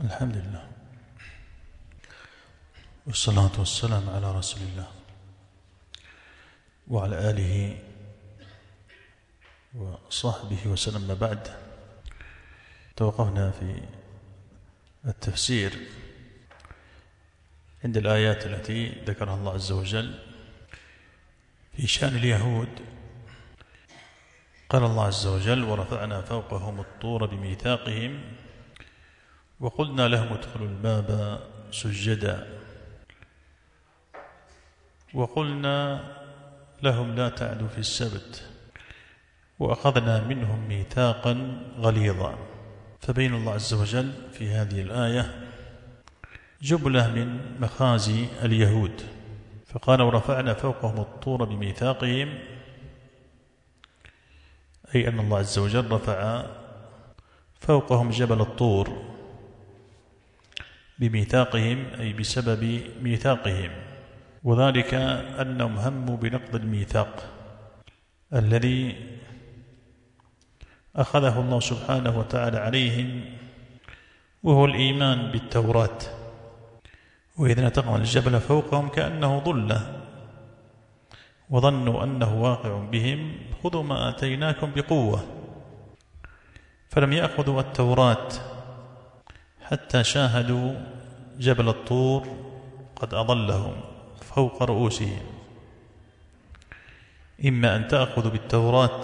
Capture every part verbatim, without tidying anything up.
الحمد لله والصلاة والسلام على رسول الله وعلى آله وصحبه وسلم. بعد توقفنا في التفسير عند الآيات التي ذكرها الله عز وجل في شأن اليهود. قال الله عز وجل: ورفعنا فوقهم الطور بميثاقهم وقلنا لهم ادخلوا الباب سجدا وقلنا لهم لا تعدوا في السبت وأخذنا منهم ميثاقا غليظا. فبين الله عز وجل في هذه الآية جملة من مخازي اليهود، فقال: ورفعنا فوقهم الطور بميثاقهم، أي أن الله عز وجل رفع فوقهم جبل الطور بميثاقهم، أي بسبب ميثاقهم، وذلك أنهم هموا بنقض الميثاق الذي أخذه الله سبحانه وتعالى عليهم، وهو الإيمان بالتوراة. وإذ نتقنا الجبل فوقهم كأنه ظلة وظنوا أنه واقع بهم خذوا ما آتيناكم بقوة، فلم يأخذوا التوراة حتى شاهدوا جبل الطور قد أظلهم فوق رؤوسهم. إما أن تأخذوا بالتوراة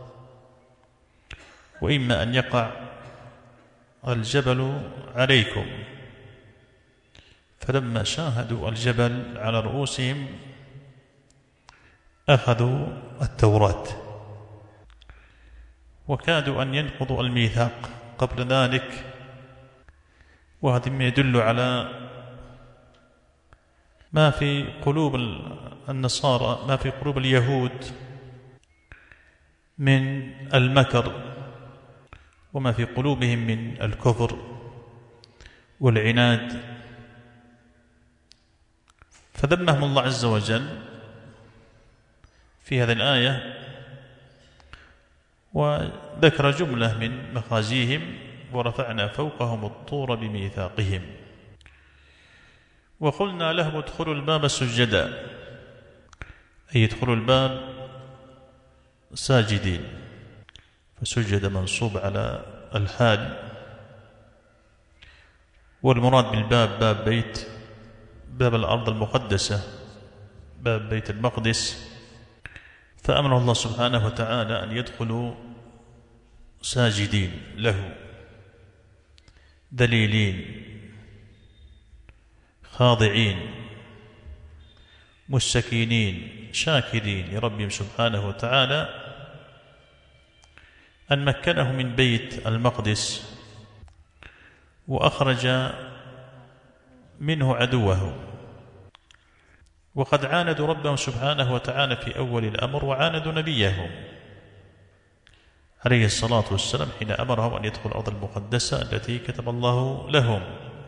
وإما أن يقع الجبل عليكم. فلما شاهدوا الجبل على رؤوسهم أخذوا التوراة، وكادوا أن ينقضوا الميثاق قبل ذلك. وهذا ما يدل على ما في قلوب النصارى، ما في قلوب اليهود من المكر، وما في قلوبهم من الكفر والعناد. فذمهم الله عز وجل في هذه الآية وذكر جملة من مخازيهم: ورفعنا فوقهم الطور بميثاقهم وقلنا لهم ادخلوا الباب سجدا، أي ادخلوا الباب ساجدين. فسجد منصوب على الحال، والمراد بالباب باب بيت باب الأرض المقدسة، باب بيت المقدس. فأمر الله سبحانه وتعالى أن يدخلوا ساجدين له، ذليلين خاضعين مستكينين شاكرين لربهم سبحانه وتعالى أن مكنه من بيت المقدس وأخرج منه عدوه. وقد عاندوا ربهم سبحانه وتعالى في أول الأمر، وعاندوا نبيهم عليه الصلاة والسلام حين أمرهم أن يدخلوا الأرض المقدسة التي كتب الله لهم.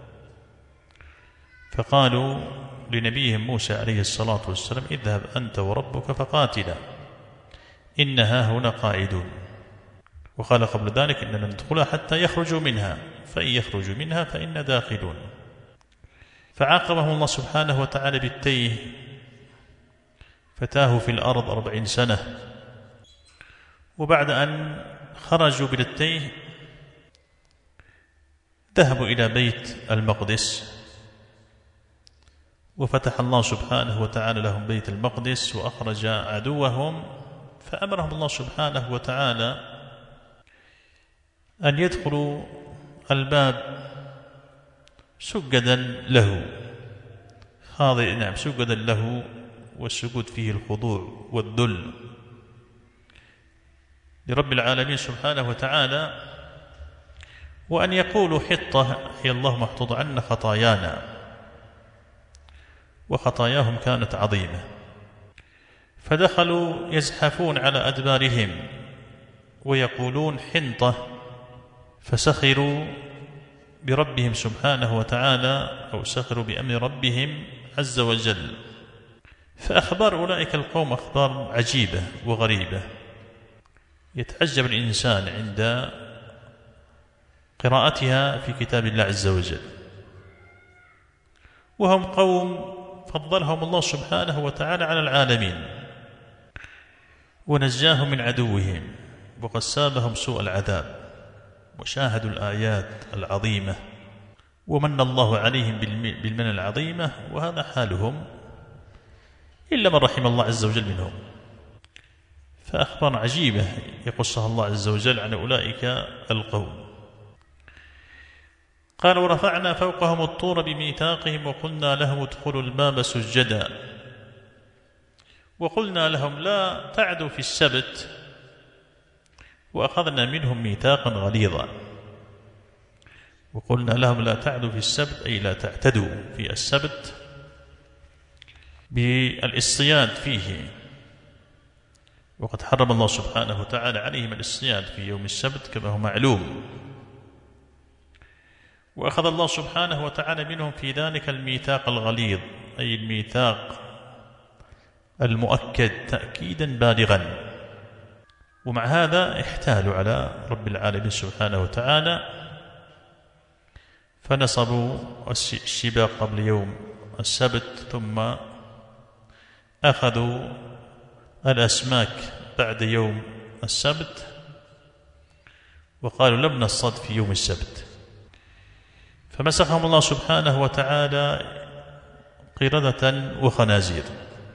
فقالوا لنبيهم موسى عليه الصلاة والسلام: اذهب أنت وربك فقاتلا إنها هنا قاعدون. وقال قبل ذلك: إننا ندخلها حتى يخرجوا منها، فإن يخرجوا منها فإنا داخلون. فعاقبهم الله سبحانه وتعالى بالتيه، فتاهوا في الأرض أربعين سنة. وبعد أن خرجوا بالتيه ذهبوا إلى بيت المقدس، وفتح الله سبحانه وتعالى لهم بيت المقدس وأخرج عدوهم. فأمرهم الله سبحانه وتعالى أن يدخلوا الباب سجدا له خاضع نعم سجدا له، والسجود فيه الخضوع والذل لرب العالمين سبحانه وتعالى، وأن يقولوا حطة هي اللهم احطط عنا خطايانا. وخطاياهم كانت عظيمة، فدخلوا يزحفون على أدبارهم ويقولون حنطة، فسخروا بربهم سبحانه وتعالى أو سخروا بأمر ربهم عز وجل. فأخبار أولئك القوم أخبار عجيبة وغريبة، يتعجب الإنسان عند قراءتها في كتاب الله عز وجل، وهم قوم فضلهم الله سبحانه وتعالى على العالمين ونجاهم من عدوهم، وقد سابهم سوء العذاب، وشاهدوا الآيات العظيمة، ومن الله عليهم بالمنن العظيمة، وهذا حالهم إلا من رحم الله عز وجل منهم. فأخبار عجيبة يقصها الله عز وجل عن أولئك القوم. قال: ورفعنا فوقهم الطور بميثاقهم وقلنا لهم ادخلوا الباب سجدا وقلنا لهم لا تعدوا في السبت وأخذنا منهم ميثاقا غليظا. وقلنا لهم لا تعدوا في السبت أي لا تعتدوا في السبت بالاصطياد فيه، وقد حرم الله سبحانه وتعالى عليهم الاصطياد في يوم السبت كما هو معلوم. وأخذ الله سبحانه وتعالى منهم في ذلك الميثاق الغليظ، أي الميثاق المؤكد تأكيدا بالغا. ومع هذا احتالوا على رب العالمين سبحانه وتعالى، فنصبوا الشباك قبل يوم السبت، ثم أخذوا الأسماك بعد يوم السبت، وقالوا لم نصطد في يوم السبت، فمسخهم الله سبحانه وتعالى قردة وخنازير.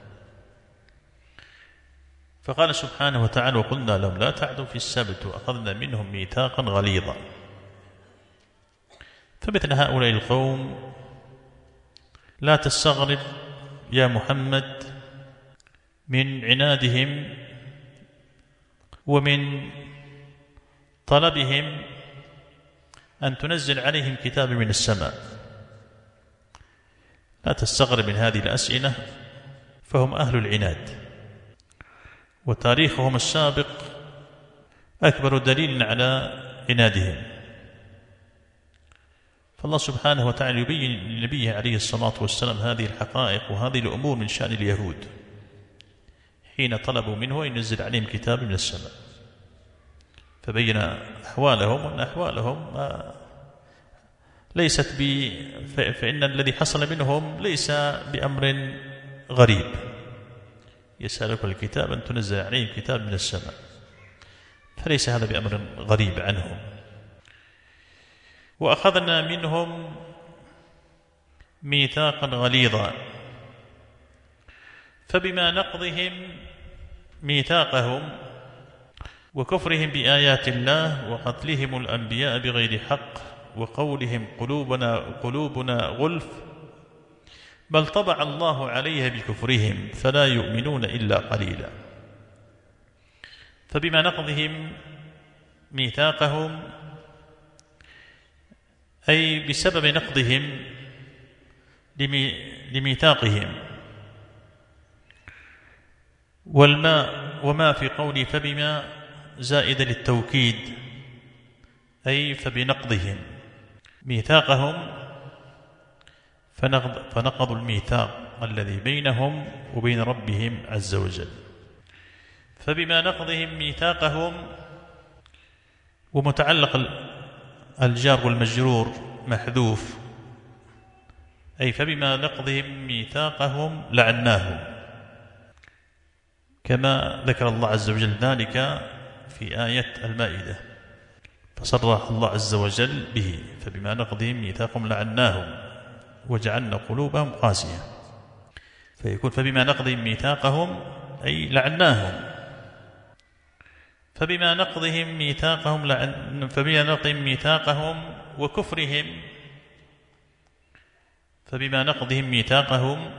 فقال سبحانه وتعالى: وقلنا لهم لا تعدوا في السبت وأخذنا منهم ميثاقا غليظا. فمثل هؤلاء القوم لا تستغرب يا محمد من عنادهم ومن طلبهم أن تنزل عليهم كتاب من السماء. لا تستغرب من هذه الأسئلة، فهم أهل العناد، وتاريخهم السابق أكبر دليل على عنادهم. فالله سبحانه وتعالى يبين لنبيه عليه الصلاة والسلام هذه الحقائق وهذه الأمور من شأن اليهود حين طلبوا منه أن ينزل عليهم كتاب من السماء، فبين أحوالهم وأن أحوالهم ليست ب... فإن الذي حصل منهم ليس بأمر غريب. يسألك الكتاب أن تنزل عليهم كتاب من السماء، فليس هذا بأمر غريب عنهم. وأخذنا منهم ميثاقا غليظا، فبما نقضهم ميثاقهم وكفرهم بآيات الله وقتلهم الأنبياء بغير حق وقولهم قلوبنا قلوبنا غلف بل طبع الله عليها بكفرهم فلا يؤمنون إلا قليلا. فبما نقضهم ميثاقهم أي بسبب نقضهم لميثاقهم، والماء وما في قولي فبما زائد للتوكيد أي فبنقضهم ميثاقهم فنقضوا الميثاق الذي بينهم وبين ربهم عز وجل. فبما نقضهم ميثاقهم، ومتعلق الجار والمجرور محذوف، أي فبما نقضهم ميثاقهم لعناهم، كما ذكر الله عز وجل ذلك في آية المائدة، فصرح الله عز وجل به: فبما نقضهم ميثاقهم لعناهم وجعلنا قلوبهم قاسية. فيكون فبما نقضهم ميثاقهم أي لعناهم، فبما نقضهم ميثاقهم لعن فبما نقضهم ميثاقهم وكفرهم فبما نقضهم ميثاقهم،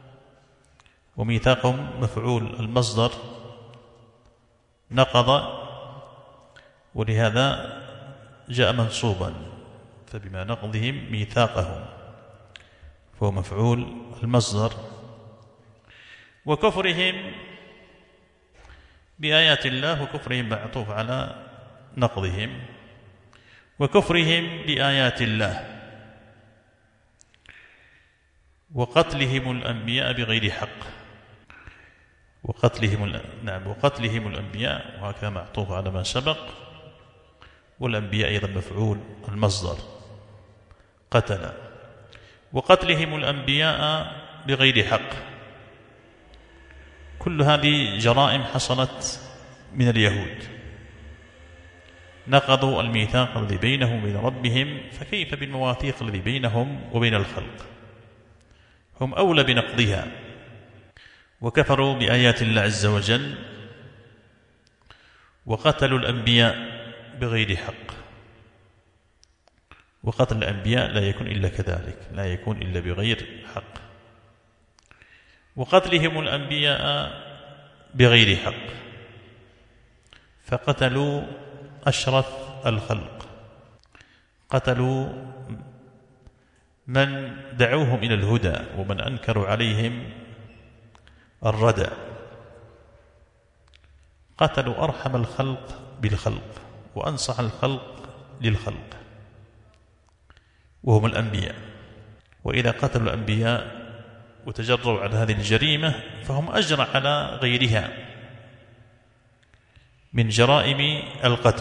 وميثاقهم مفعول المصدر نقض، ولهذا جاء منصوبا، فبما نقضهم ميثاقهم فهو مفعول المصدر. وكفرهم بآيات الله، وكفرهم معطوف على نقضهم، وكفرهم بآيات الله، وقتلهم الأنبياء بغير حق، وقتلهم نعم وقتلهم الأنبياء، وهكذا معطوف على ما سبق، والأنبياء أيضا مفعول المصدر قتل. وقتلهم الأنبياء بغير حق، كل هذه جرائم حصلت من اليهود، نقضوا الميثاق الذي بينهم وبين ربهم، فكيف بالمواثيق الذي بينهم وبين الخلق؟ هم أولى بنقضها، وكفروا بآيات الله عز وجل وقتلوا الأنبياء بغير حق. وقتل الأنبياء لا يكون إلا كذلك، لا يكون إلا بغير حق. وقتلهم الأنبياء بغير حق، فقتلوا أشرف الخلق، قتلوا من دعوهم إلى الهدى ومن أنكروا عليهم الردى، قتلوا أرحم الخلق بالخلق وأنصح الخلق للخلق وهم الأنبياء. وإذا قتلوا الأنبياء وتجروا على هذه الجريمة فهم أجرى على غيرها من جرائم القتل.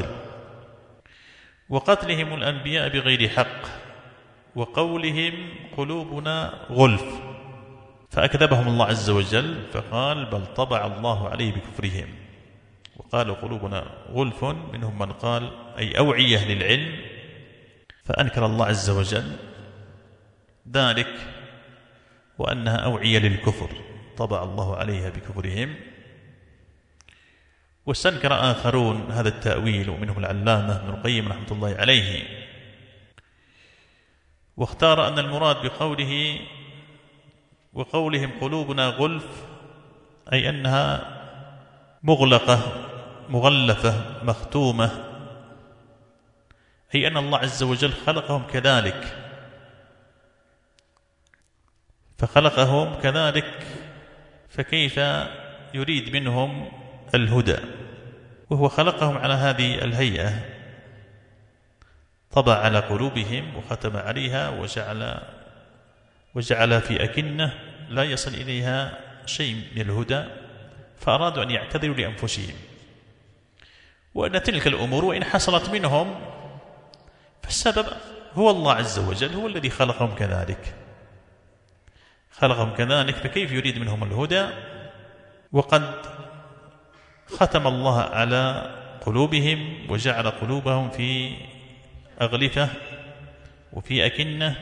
وقتلهم الأنبياء بغير حق، وقولهم قلوبنا غلف، فأكذبهم الله عز وجل فقال بل طبع الله عليه بكفرهم. وقالوا قلوبنا غلف، منهم من قال أي أوعية للعلم، فأنكر الله عز وجل ذلك وأنها أوعية للكفر، طبع الله عليها بكفرهم. واستنكر آخرون هذا التأويل، ومنهم العلامة ابن القيم رحمة الله عليه، واختار أن المراد بقوله وقولهم قلوبنا غلف أي أنها مغلقة مغلفة مختومة، أي أن الله عز وجل خلقهم كذلك، فخلقهم كذلك فكيف يريد منهم الهدى وهو خلقهم على هذه الهيئة؟ طبع على قلوبهم وختم عليها وجعل وجعل في أكنة لا يصل إليها شيء من الهدى، فأرادوا أن يعتذروا لأنفسهم، وأن تلك الأمور وإن حصلت منهم فالسبب هو الله عز وجل، هو الذي خلقهم كذلك خلقهم كذلك فكيف يريد منهم الهدى وقد ختم الله على قلوبهم وجعل قلوبهم في أغلفة وفي أكنة.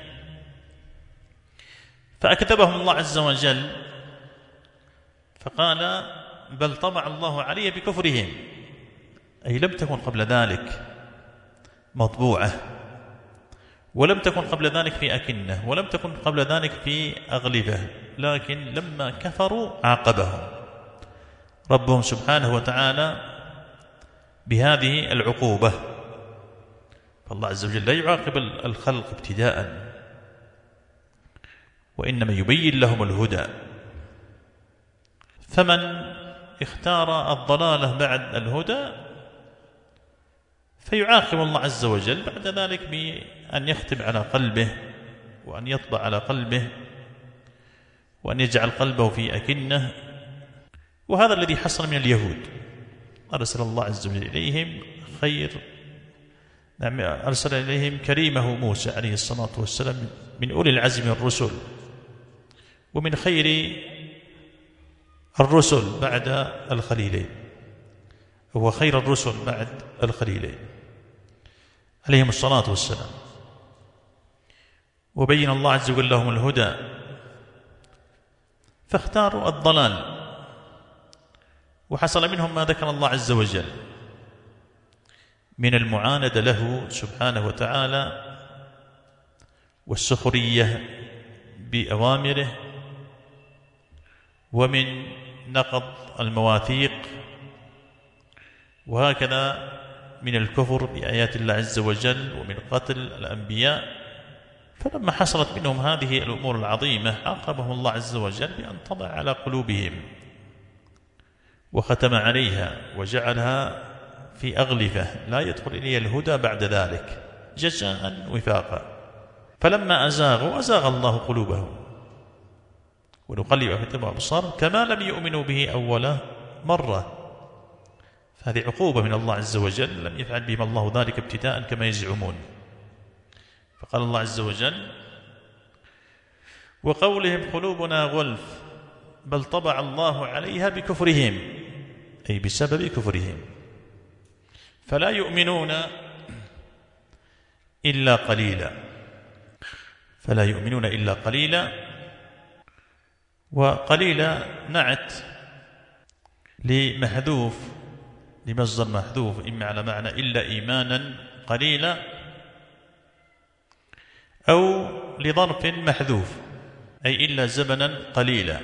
فأكذبهم الله عز وجل فقال بل طبع الله عليه بكفرهم، أي لم تكن قبل ذلك مطبوعة، ولم تكن قبل ذلك في أكنة، ولم تكن قبل ذلك في أغلفة، لكن لما كفروا عاقبهم ربهم سبحانه وتعالى بهذه العقوبة. فالله عز وجل لا يعاقب الخلق ابتداء، وإنما يبين لهم الهدى. فمن اختار الضلالة بعد الهدى فيعاقب الله عز وجل بعد ذلك بأن يختم على قلبه وأن يطبع على قلبه وأن يجعل قلبه في أكنة. وهذا الذي حصل من اليهود، أرسل الله عز وجل إليهم خير نعم أرسل إليهم كريمه موسى عليه الصلاة والسلام من أولي العزم الرسل، ومن خير الرسل بعد الخليلين، هو خير الرسل بعد الخليلين عليهم الصلاة والسلام. وبين الله عز وجل لهم الهدى فاختاروا الضلال، وحصل منهم ما ذكر الله عز وجل من المعاندة له سبحانه وتعالى والسخرية بأوامره، ومن نقض المواثيق، وهكذا من الكفر بآيات الله عز وجل، ومن قتل الأنبياء. فلما حصلت منهم هذه الأمور العظيمة عاقبهم الله عز وجل بأن طبع على قلوبهم وختم عليها وجعلها في أغلفة لا يدخل إليها الهدى بعد ذلك جزاء وفاقا. فلما أزاغوا أزاغ الله قلوبهم ونقلب أفئدتهم وأبصارهم كما لم يؤمنوا به أول مرة، هذه عقوبة من الله عز وجل، لم يفعل بهم الله ذلك ابتداء كما يزعمون. فقال الله عز وجل: وقولهم قلوبنا غلف بل طبع الله عليها بكفرهم، أي بسبب كفرهم، فلا يؤمنون إلا قليلا. فلا يؤمنون إلا قليلا. وقليلا نعت لمحذوف، لمصدر محذوف، إما على معنى إلا إيمانا قليلا، أو لظرف محذوف أي إلا زمنا قليلا،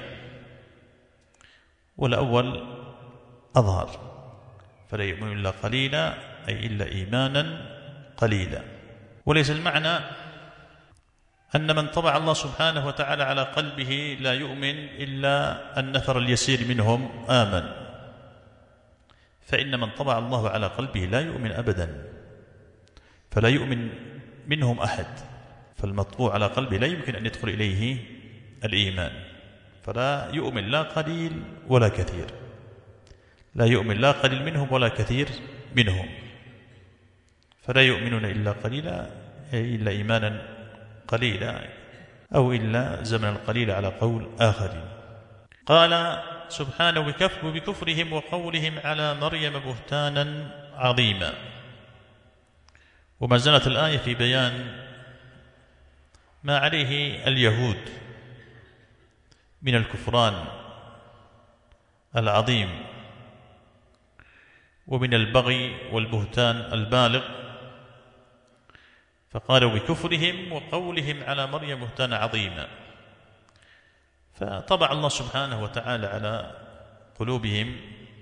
والأول أظهر. فلا يؤمن إلا قليلا أي إلا إيمانا قليلا. وليس المعنى أن من طبع الله سبحانه وتعالى على قلبه لا يؤمن إلا النفر اليسير منهم آمن، فإن من طبع الله على قلبه لا يؤمن أبدا، فلا يؤمن منهم أحد. فالمطبوع على قلبه لا يمكن أن يدخل إليه الإيمان، فلا يؤمن لا قليل ولا كثير، لا يؤمن لا قليل منهم ولا كثير منهم. فلا يؤمنون إلا قليلا أي إلا إيمانا قليلا، أو إلا زمنا قليلا على قول آخرين. قال سبحانه: بكفرهم وقولهم على مريم بهتانا عظيما. وما زالت الآية في بيان ما عليه اليهود من الكفران العظيم ومن البغي والبهتان البالغ. فقالوا: بكفرهم وقولهم على مريم بهتانا عظيما. فطبع الله سبحانه وتعالى على قلوبهم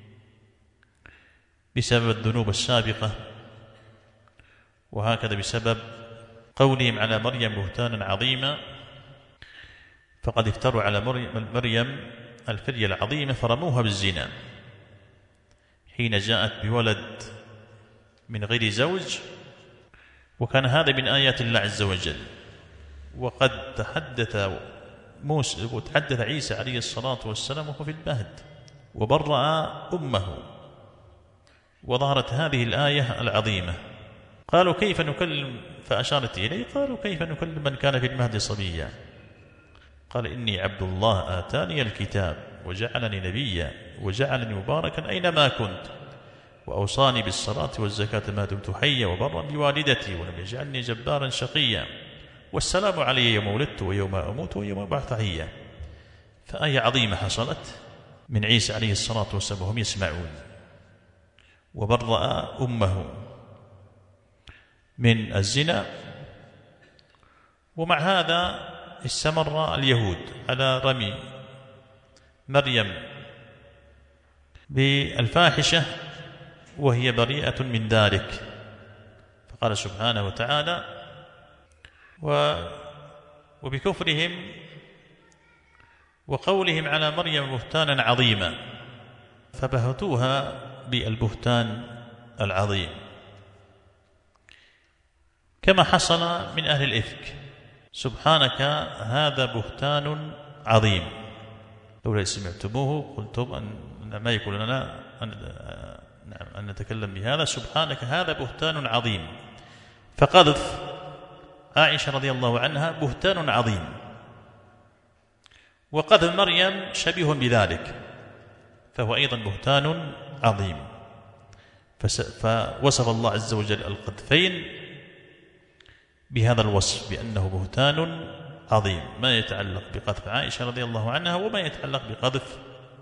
بسبب الذنوب السابقة، وهكذا بسبب قولهم على مريم بهتانا عظيما. فقد افتروا على مريم الفرية العظيمة فرموها بالزنا حين جاءت بولد من غير زوج، وكان هذا من آيات الله عز وجل. وقد تحدث موسى وتحدث عيسى عليه الصلاة والسلام وهو في المهد وبرأ أمه، وظهرت هذه الآية العظيمة. قالوا: كيف نكلم؟ فأشارت إليه. قالوا: كيف نكلم من كان في المهد صبيا؟ قال: إني عبد الله آتاني الكتاب وجعلني نبيا وجعلني مباركا أينما كنت وأوصاني بالصلاة والزكاة ما دمت حيا وبرا بوالدتي ولم يجعلني جبارا شقيا والسلام علي يوم ولدت ويوم أموت ويوم أبعث حيا. فآية عظيمة حصلت من عيسى عليه الصلاة والسلام وهم يسمعون. وبرأ أمه من الزنا. ومع هذا استمر اليهود على رمي مريم بالفاحشة وهي بريئة من ذلك. فقال سبحانه وتعالى: وبكفرهم وقولهم على مريم بهتانا عظيما. فبهتوها بالبهتان العظيم كما حصل من أهل الإفك. سبحانك هذا بهتان عظيم، لولا سمعتموه قلتم أن ما يكون لنا أن, أن نتكلم بهذا. سبحانك هذا بهتان عظيم. فقذف عائشة رضي الله عنها بهتان عظيم، وقذف مريم شبيه بذلك، فهو أيضا بهتان عظيم. فوصف الله عز وجل القذفين بهذا الوصف بأنه بهتان عظيم، ما يتعلق بقذف عائشة رضي الله عنها وما يتعلق بقذف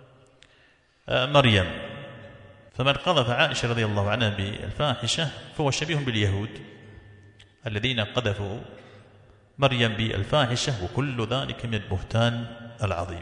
مريم. فمن قذف عائشة رضي الله عنها بالفاحشة فهو شبيه باليهود الذين قذفوا مريم بالفاحشة، وكل ذلك من البهتان العظيم،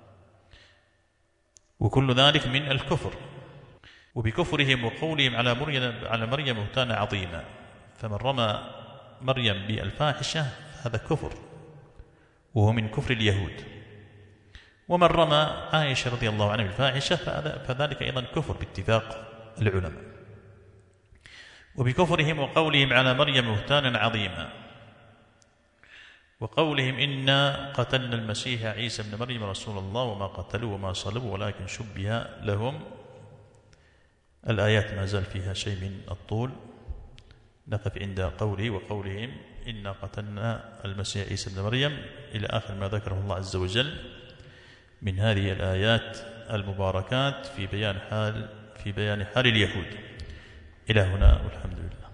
وكل ذلك من الكفر. وبكفرهم وقولهم على مريم على مريم بهتانا عظيما. فمن رمى مريم بالفاحشة هذا كفر، وهو من كفر اليهود. ومن رمى عائشة رضي الله عنها بالفاحشة فذلك أيضا كفر باتفاق العلماء. وبكفرهم وقولهم على مريم بهتانا عظيما، وقولهم إنا قتلنا المسيح عيسى ابن مريم رسول الله وما قتلوه وما صلبوه ولكن شبه لهم. الآيات ما زال فيها شيء من الطول، نقف عند قوله وقولهم إنا قتلنا المسيح عيسى ابن مريم إلى آخر ما ذكره الله عز وجل من هذه الآيات المباركات في بيان حال في بيان حال اليهود. إلى هنا والحمد لله.